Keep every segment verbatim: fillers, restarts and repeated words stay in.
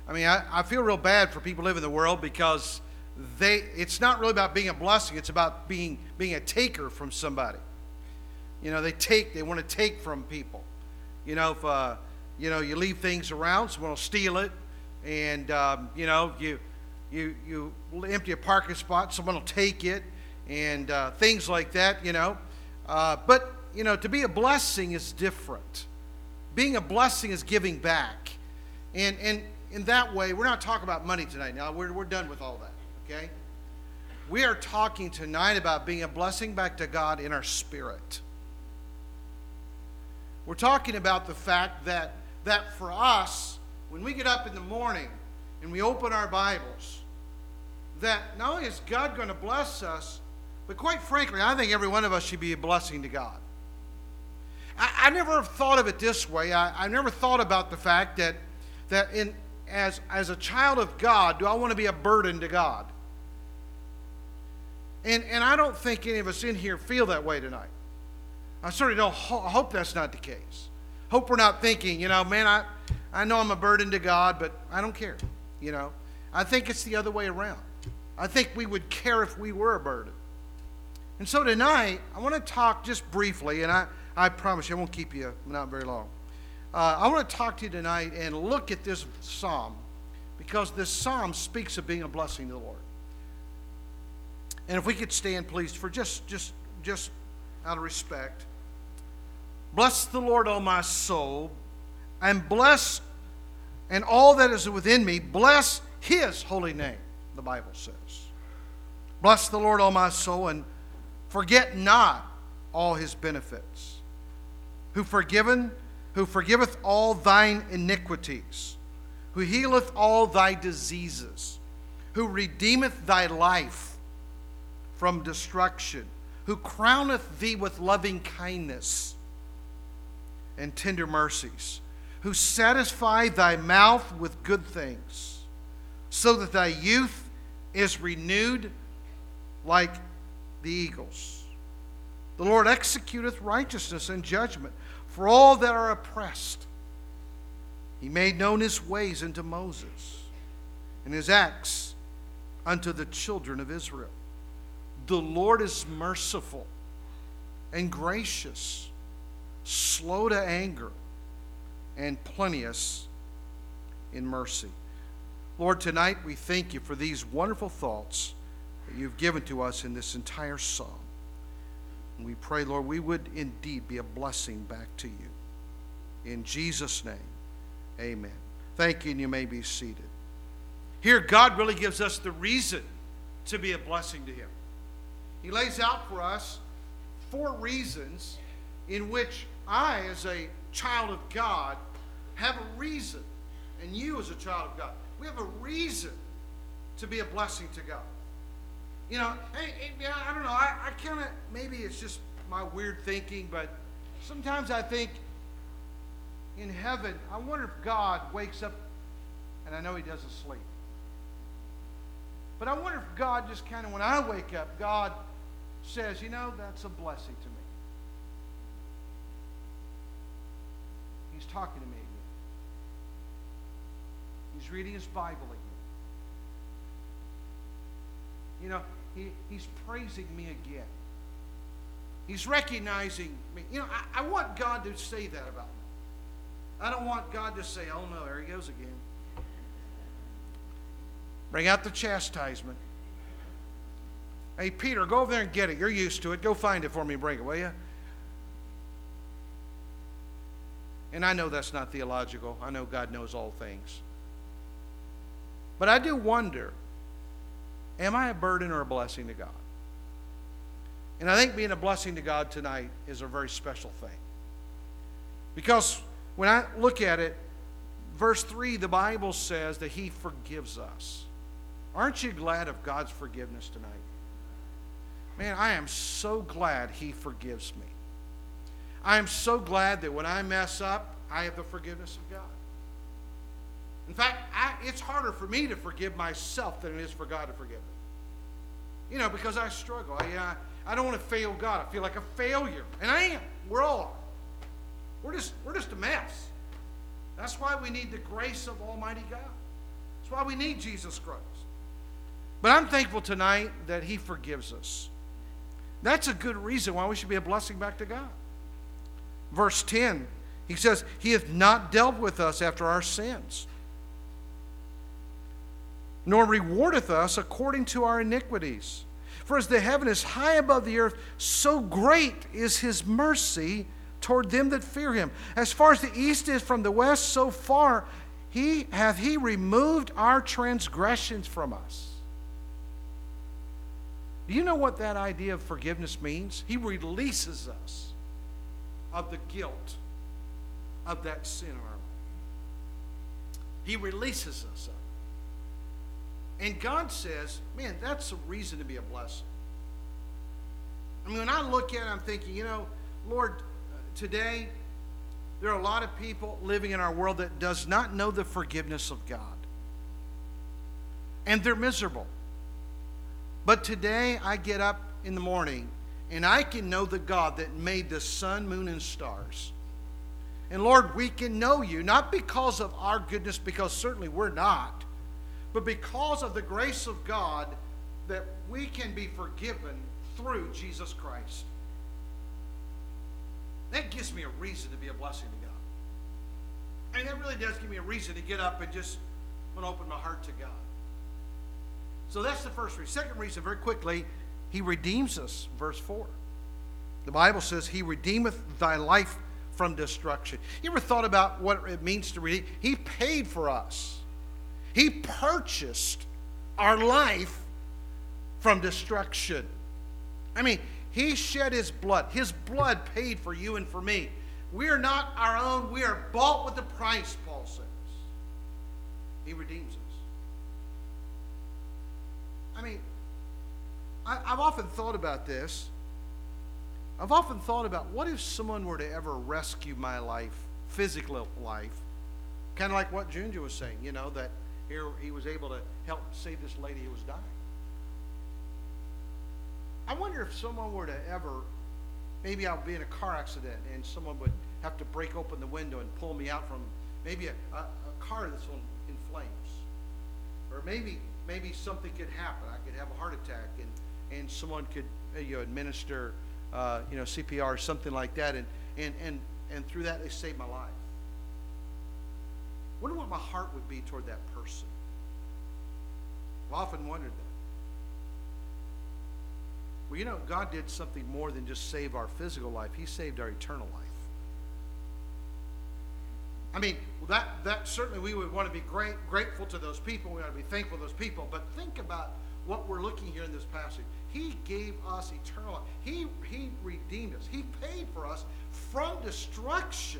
I mean, I, I feel real bad for people who live in the world because they it's not really about being a blessing. It's about being being a taker from somebody. You know, they take, they want to take from people. You know, if, uh, you know, you leave things around, someone will steal it. And, um, you know, you, you, you empty a parking spot, someone will take it. And uh, things like that, you know. Uh, but, you know, to be a blessing is different. Being a blessing is giving back. And, and in that way, we're not talking about money tonight. Now, we're, we're done with all that, okay? We are talking tonight about being a blessing back to God in our spirit. We're talking about the fact that, that for us, when we get up in the morning and we open our Bibles, that not only is God going to bless us, but quite frankly, I think every one of us should be a blessing to God. I, I never thought of it this way. I, I never thought about the fact that, that in, as, as a child of God, do I want to be a burden to God? And, and I don't think any of us in here feel that way tonight. I certainly don't ho- hope that's not the case. Hope we're not thinking, you know, man, I, I know I'm a burden to God, but I don't care, you know. I think it's the other way around. I think we would care if we were a burden. And so tonight, I want to talk just briefly, and I, I promise you I won't keep you not very long. Uh, I want to talk to you tonight and look at this psalm, because this psalm speaks of being a blessing to the Lord. And if we could stand, please, for just, just, just out of respect. Bless the Lord, O my soul, and bless, and all that is within me, bless His holy name, the Bible says. Bless the Lord, O my soul, and forget not all His benefits, who forgiven, who forgiveth all thine iniquities, who healeth all thy diseases, who redeemeth thy life from destruction, who crowneth thee with loving kindness and tender mercies, who satisfy thy mouth with good things, so that thy youth is renewed like the eagles. The Lord executeth righteousness and judgment for all that are oppressed. He made known His ways unto Moses, and His acts unto the children of Israel. The Lord is merciful and gracious, slow to anger, and plenteous in mercy. Lord, tonight we thank You for these wonderful thoughts that You've given to us in this entire psalm. And we pray, Lord, we would indeed be a blessing back to You. In Jesus' name, amen. Thank you, and you may be seated. Here, God really gives us the reason to be a blessing to Him. He lays out for us four reasons in which I, as a child of God, have a reason, and you as a child of God, we have a reason to be a blessing to God. You know, hey, hey, I don't know, I, I kind of, maybe it's just my weird thinking, but sometimes I think in heaven, I wonder if God wakes up, and I know He doesn't sleep, but I wonder if God just kind of, when I wake up, God says, you know, that's a blessing to me. He's talking to me again. He's reading His Bible again. You know, he, He's praising me again. He's recognizing me. You know, I, I want God to say that about me. I don't want God to say, oh no, there he goes again. Bring out the chastisement. Hey, Peter, go over there and get it. You're used to it. Go find it for me and bring it, will you? And I know that's not theological. I know God knows all things. But I do wonder, am I a burden or a blessing to God? And I think being a blessing to God tonight is a very special thing. Because when I look at it, verse three, the Bible says that He forgives us. Aren't you glad of God's forgiveness tonight? Man, I am so glad He forgives me. I am so glad that when I mess up, I have the forgiveness of God. In fact, I, it's harder for me to forgive myself than it is for God to forgive me. You know, because I struggle. I, uh, I don't want to fail God. I feel like a failure. And I am. We're all are. We're just, we're just a mess. That's why we need the grace of Almighty God. That's why we need Jesus Christ. But I'm thankful tonight that He forgives us. That's a good reason why we should be a blessing back to God. Verse ten, He says, He hath not dealt with us after our sins, nor rewardeth us according to our iniquities. For as the heaven is high above the earth, so great is His mercy toward them that fear Him. As far as the east is from the west, so far he hath He removed our transgressions from us. Do you know what that idea of forgiveness means? He releases us of the guilt of that sin in our life. He releases us of it. And God says, man, that's a reason to be a blessing. I mean, when I look at it, I'm thinking, you know, Lord, today there are a lot of people living in our world that does not know the forgiveness of God. And they're miserable. But today I get up in the morning and I can know the God that made the sun, moon, and stars. And Lord, we can know You, not because of our goodness, because certainly we're not, but because of the grace of God that we can be forgiven through Jesus Christ. That gives me a reason to be a blessing to God. I mean, that really does give me a reason to get up and just want to open my heart to God. So that's the first reason. Second reason, very quickly, He redeems us, verse four. The Bible says, He redeemeth thy life from destruction. You ever thought about what it means to redeem? He paid for us. He purchased our life from destruction. I mean, He shed His blood. His blood paid for you and for me. We are not our own. We are bought with a price, Paul says. He redeems us. I mean, I, I've often thought about this. I've often thought about, what if someone were to ever rescue my life, physical life, kind of like what Junja was saying, you know, that here he was able to help save this lady who was dying. I wonder if someone were to ever, maybe I'll be in a car accident and someone would have to break open the window and pull me out from maybe a, a, a car that's on, in flames. Or maybe maybe something could happen. I could have a heart attack and, and someone could you know, administer uh, you know, C P R or something like that. And, and, and, and through that they saved my life. I wonder what my heart would be toward that person. I've often wondered that. Well, you know, God did something more than just save our physical life. He saved our eternal life. I mean, well, that, that certainly we would want to be great, grateful to those people. We want to be thankful to those people. But think about what we're looking here in this passage. He gave us eternal life. He, he redeemed us. He paid for us from destruction.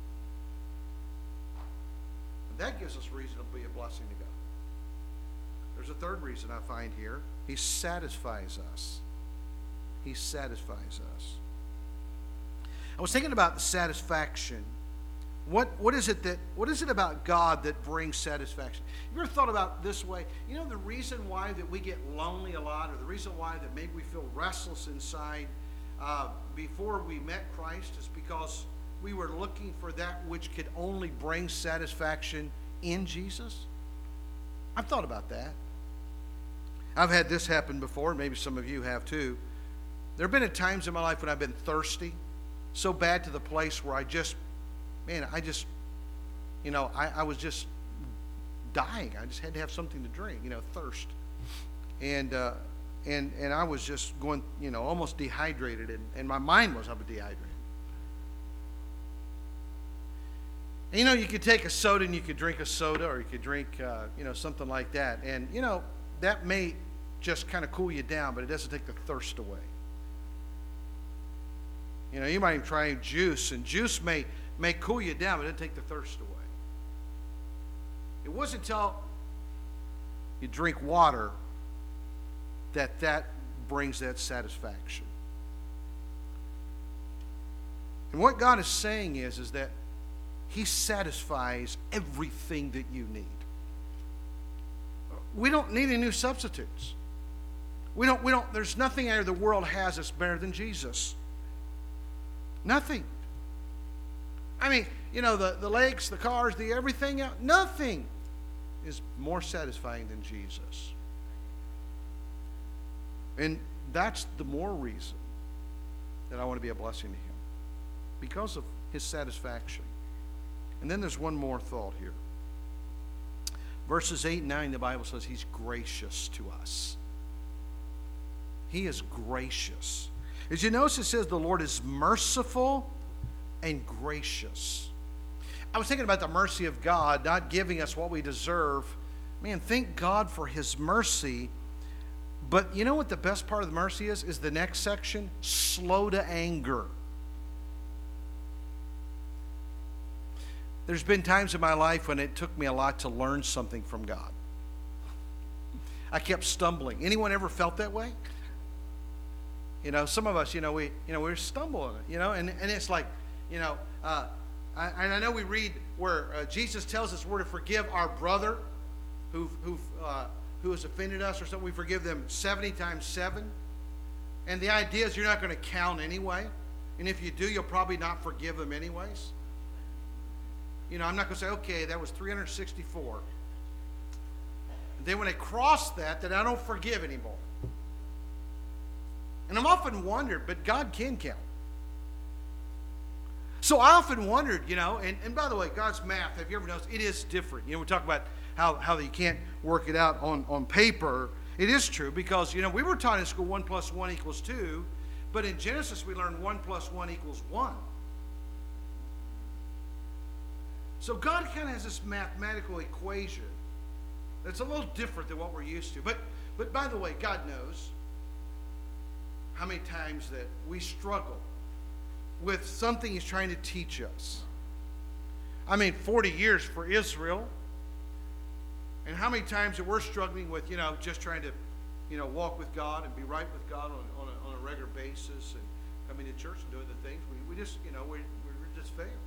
And that gives us reason to be a blessing to God. There's a third reason I find here. He satisfies us. He satisfies us. I was thinking about the satisfaction. What, what is it that what is it about God that brings satisfaction? You ever thought about it this way? You know the reason why that we get lonely a lot, or the reason why that maybe we feel restless inside uh, before we met Christ, is because we were looking for that which could only bring satisfaction in Jesus? I've thought about that. I've had this happen before, and maybe some of you have too. There have been times in my life when I've been thirsty, so bad to the place where I just, man, I just, you know, I, I was just dying. I just had to have something to drink, you know, thirst. And uh, and and I was just going, you know, almost dehydrated, and, and my mind was, I was dehydrated. And, you know, you could take a soda and you could drink a soda, or you could drink, uh, you know, something like that. And, you know, that may just kind of cool you down, but it doesn't take the thirst away. You know, you might even try juice, and juice may, may cool you down, but it doesn't take the thirst away. It wasn't until you drink water that that brings that satisfaction. And what God is saying is, is that He satisfies everything that you need. We don't need any new substitutes. We don't, we don't, there's nothing out of the world has that's better than Jesus. Nothing. I mean, you know, the, the lakes, the cars, the everything else, nothing is more satisfying than Jesus. And that's the more reason that I want to be a blessing to him, because of his satisfaction. And then there's one more thought here. Verses eight and nine, the Bible says he's gracious to us. He is gracious. As you notice, it says the Lord is merciful and gracious. I was thinking about the mercy of God, not giving us what we deserve. Man, thank God for his mercy. But you know what the best part of the mercy is? Is the next section, slow to anger. There's been times in my life when it took me a lot to learn something from God. I kept stumbling. Anyone ever felt that way? You know, some of us, you know, we, you know, we're stumbling, you know, and, and it's like, you know, uh, I, and I know we read where uh, Jesus tells us we're to forgive our brother who who uh, who has offended us or something. We forgive them seventy times seven. And the idea is you're not going to count anyway. And if you do, you'll probably not forgive them anyways. You know, I'm not going to say, okay, that was three hundred sixty-four. And then when they cross that, then I don't forgive anymore. And I'm often wondered, but God can count. So I often wondered, you know, and, and by the way, God's math, have you ever noticed, it is different. You know, we talk about how, how you can't work it out on, on paper. It is true because, you know, we were taught in school one plus one equals two, but in Genesis we learned one plus one equals one. So God kind of has this mathematical equation that's a little different than what we're used to. But, but by the way, God knows how many times that we struggle with something he's trying to teach us. I mean, forty years for Israel. And how many times that we're struggling with, you know, just trying to, you know, walk with God and be right with God on, on, a, on a regular basis and coming to church and doing the things. We, we just, you know, we, we just fail.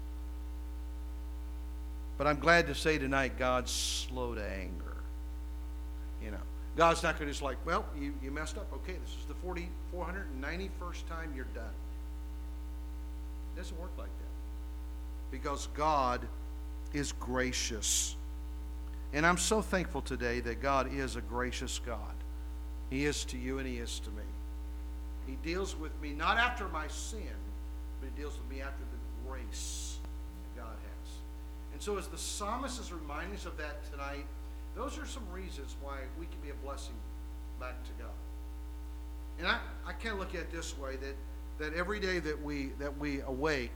But I'm glad to say tonight, God's slow to anger. You know, God's not going to just like, well, you, you messed up. Okay, this is the four hundred ninety-first time you're done. It doesn't work like that. Because God is gracious. And I'm so thankful today that God is a gracious God. He is to you and he is to me. He deals with me not after my sin, but he deals with me after the grace that God has. And so as the psalmist is reminding us of that tonight, those are some reasons why we can be a blessing back to God. And I, I kind of look at it this way, that, that every day that we that we awake,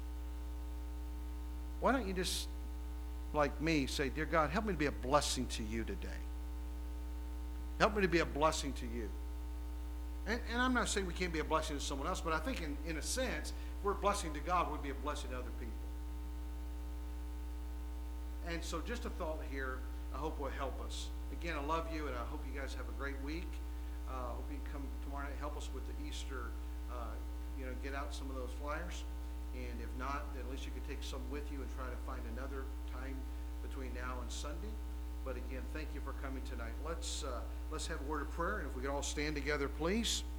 why don't you just, like me, say, dear God, help me to be a blessing to you today. Help me to be a blessing to you. And, and I'm not saying we can't be a blessing to someone else, but I think in, in a sense, if we're a blessing to God, we'd be a blessing to other people. And so just a thought here, I hope will help us. Again, I love you, and I hope you guys have a great week. I uh, hope you can come tomorrow night, help us with the Easter, uh, you know, get out some of those flyers. And if not, then at least you could take some with you and try to find another time between now and Sunday. But again, thank you for coming tonight. Let's uh, let's have a word of prayer, and if we could all stand together, please.